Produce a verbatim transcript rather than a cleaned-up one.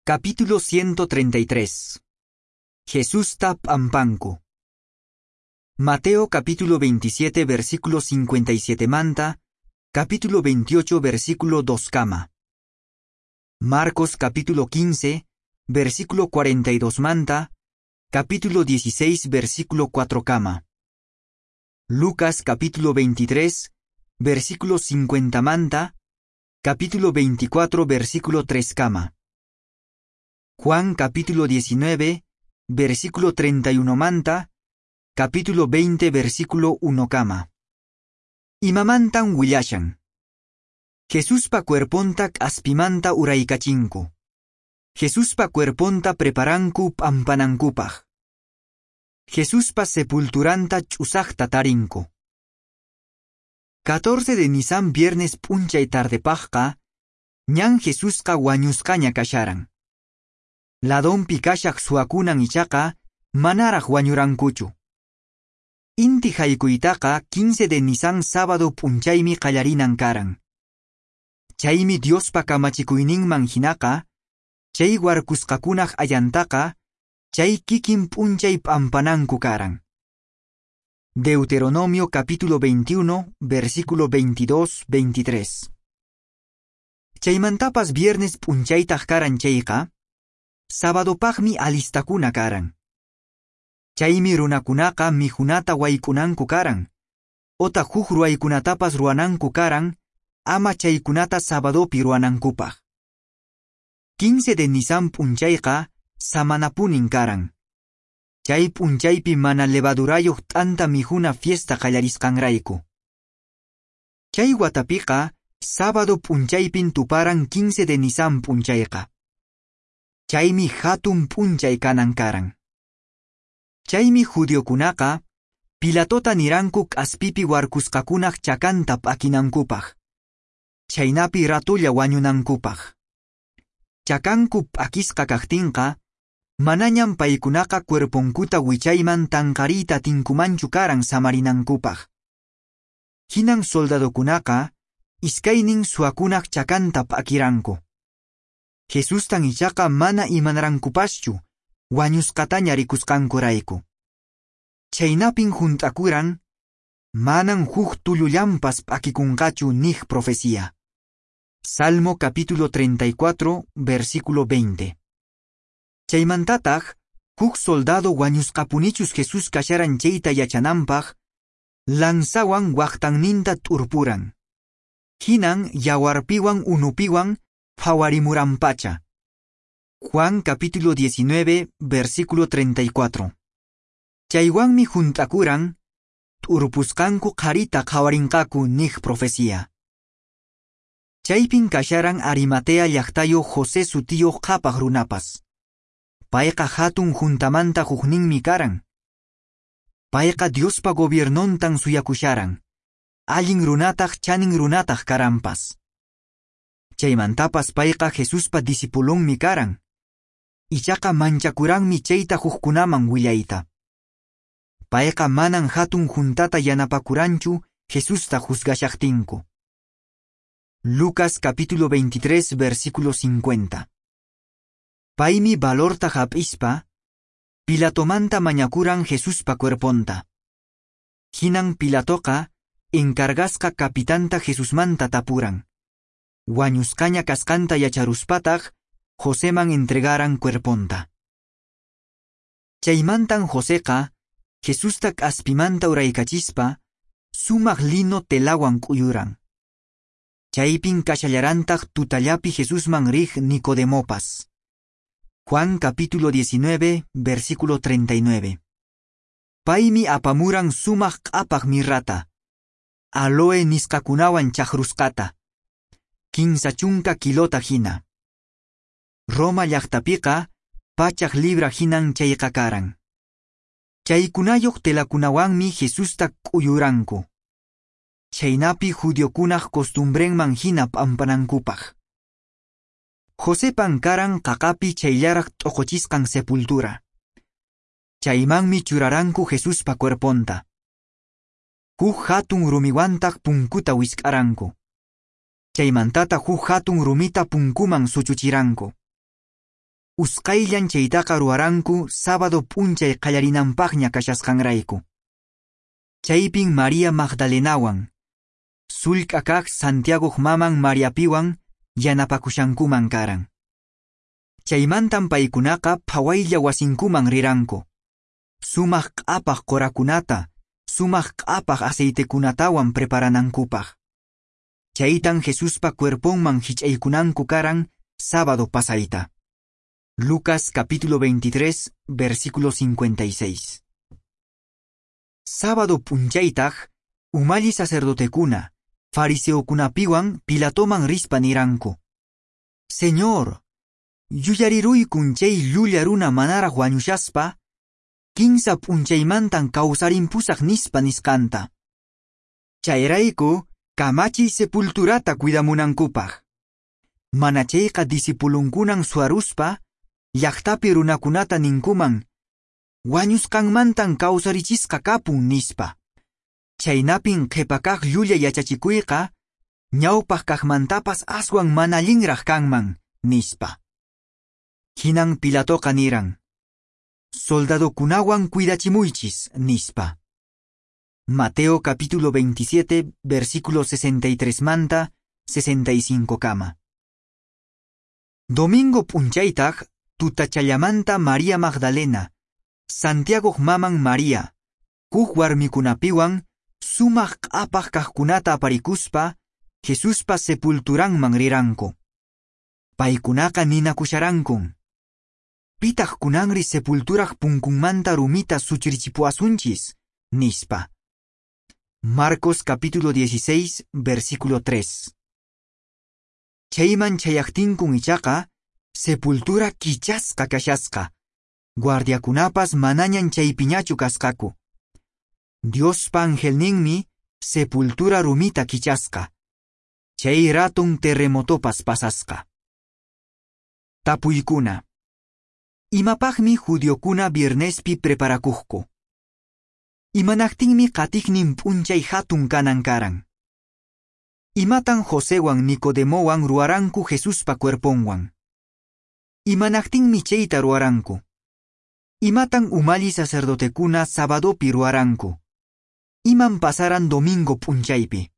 Capítulo ciento treinta y tres. Jesús tap ampanku. Mateo capítulo veintisiete versículo cincuenta y siete manta, capítulo veintiocho versículo dos cama. Marcos capítulo quince, versículo cuarenta y dos manta, capítulo dieciséis versículo cuatro cama. Lucas capítulo veintitrés, versículo cincuenta manta, capítulo veinticuatro versículo tres cama. Juan capítulo diecinueve, versículo treinta y uno manta, capítulo veinte versículo uno cama. Imamantan willashan. Jesuspa cuerpontak aspimanta uraykachinku. Jesuspa cuerponta preparanku ampanankupaj. Jesuspa sepulturanta ch'usaqta tarinku. catorce de Nisan viernes punchay tardepajqa, ñan Jesusqa wañusqaña kasharan. Ladonpi kashaq suakunan ichaqa, manaraq wañurankuchu. Inti haykuytaqa quince de Nisan sábado punchaymi qallarinan karan. Chaymi Diospa kamachikuyninman hinaqa, chay warkusqakunaq allantaqa, chay kikin punchay pampananku karan. Deuteronomio capítulo veintiuno, versículo veintidós veintitrés. Chaymantapas viernes punchaytaq karan chayqa, sábadopaqmi alistakuna karan. Chaymi runakunaqa mijunata waykunanku karan, ota huk ruwaykunatapas ruwananku karan, ama chaykunata sábadopi ruwanankupaq. quince de Nisan punchayqa, samanapunin karan. Chay punchaypi mana levadurayuq t'anta mijuna fiesta qallarisqanrayku. Chay watapiqa, sábado punchaypin tuparan quince de Nisan punchayqa. Chaymi hatun punchay kanan karan. Chaymi judiokunaqa, Pilatota niranku k'aspipi warkusqakunaq chakanta p'akinankupaq. Chaynapi ratulla wañunankupaq. Chakanku p'akisqa kaqtinqa, manañam paykunaqa cuerponkuta wichayman tanqariyta tinkumanchu karan samarinankupaq. Hinan soldadokunaqa, iskaynin suakunaq chakanta p'akiranku. Jesustan ichaqa mana imanarankupaschu, wañusqataña rikusqankurayku. Chaynapin junt'akuran, manan huk tullullampas p'akikunqachu niq profecía. Salmo capítulo treinta y cuatro, versículo veinte. Chaymantataq, huk soldado wañusqapunichus Jesús kasharan chayta yachananpaq, lanzawan waqtanninta t'urpuran. Hinan yawarpiwan unupiwan, phawarimuranpacha. Juan capítulo diecinueve, versículo treinta y cuatro. Chaywanmi junt'akuran, t'urpusqanku qarita qhawarinqaku niq profecía. Chaypin kasharan Arimatea llaqtayo José sutiyo qhapaq runapas. Payqa hatun juntamanta hukninmi karan. Payqa Diospa gobiernontan suyakusharan. Allin runataq chanin runataq karanpas. Chaymantapas payqa Jesuspa disipulunmi karan. Ichaqa manchakuranmi chayta hukkunaman willayta. Payqa manan hatun juntata yanapakuranchu Jesusta juzgashaqtinku. Lucas capítulo veintitrés versículo cincuenta. Paymi valorta hap'ispa, Pilatomanta mañakuran Jesuspa cuerponta. Hinan Pilatoqa, encargasqa capitanta Jesusmanta tapuran. Wañusqaña kasqanta yacharuspataq, Joseman entregaran cuerponta. Chaymantan Joseqa, Jesusta k'aspimanta uraykachispa, sumaq lino telawan k'uyuran. Chaypin kashallarantaq tutallapi Jesusman riq Nicodemopas. Juan capítulo diecinueve, versículo treinta y nueve. Paymi apamuran sumaq q'apaq mirrata. Aloe nisqakunawan chaqrusqata. Quinsa chunka kilota hina. Roma llaqtapiqa, pachaq libra hinan chayqa karan. Chaykunayuq telakunawanmi Jesusta k'uyuranku. Chaynapi judiokunaq costumbrenman hina p'ampanankupaq. Josepan karan qaqapi chayllaraq t'uquchisqan sepultura. Chaymanmi churaranku Jesuspa cuerponta. Huk hatun rumiwantaq punkuta wisk'aranku. Chaymantata huk hatun rumita punkuman suchuchiranku. Usqayllan chaytaqa ruwaranku sábado p'unchay qallarinanpaqña kashasqanrayku. Chaypin María Magdalenawan, sullk'a kaq Santiagoq maman Mariapiwan yanapakushankuman karan. Chaymantan paykunaqa phawaylla wasinkuman riranku. Sumaq q'apaq qorakunata, sumaq q'apaq aceitekunatawan preparanankupaq. Chaytan Jesuspa cuerponman hich'aykunanku karan sábado pasayta. Lucas capítulo veintitrés, versículo cincuenta y seis. Sábado punchaytaq, umalli sacerdotekuna, fariseokunapiwan Pilatoman rispa niranku. Señor, yuyariruykun chay llulla runa manaraq wañushaspa, kinsa punchaymantan kawsarimpusaq nispa nisqanta. Chayrayku, kamachiy sepulturata cuidamunankupaq. Mana chayqa disipulunkunan suaruspa, llaqtapi runakunata ninkuman, wañusqanmantan kawsarichisqa kapun nispa. Chaynapin qhipakaq llulla yachachikuyqa, ñawpaq kaqmantapas aswan mana allinraq kanman, nispa. Hinan Pilatoqa niran, soldadokunawan cuidachimuychis, nispa. Mateo capítulo veintisiete, versículo sesenta y tres manta, sesenta y cinco kama. Domingo punchaytaq, tutachallamanta María Magdalena, Santiagoq maman María, kuq warmikunapiwan, sumaq q'apaq kaqkunata aparikuspa, Jesuspa sepulturanman riranku. Paykunaqa ninakusharankun. Pitaq kunanri sepulturaq punkunmanta rumita suchirichipuasunchis, nispa. Marcos capítulo dieciséis, versículo tres. Chayman chayaqtinkun ichaqa, sepultura kichasqa kashasqa. Guardiakunapas manañan chaypiñachu kasqaku. Diospa angelninmi sepultura rumita kichasqa. Chay ratun terremotopas pasasqa. Tapuykuna. Imapaqmi judiokuna viernespi preparakuqku. Imanaqtinmi qatiknin p'unchay hatun kanan karan. Imatan Josewan Nicodemowan ruwaranku Jesuspa cuerponwan. Imanaqtinmi chayta ruwaranku. Imatan umalli sacerdotekuna sabadopi ruwaranku. Iman pasaran domingo p'unchaypi.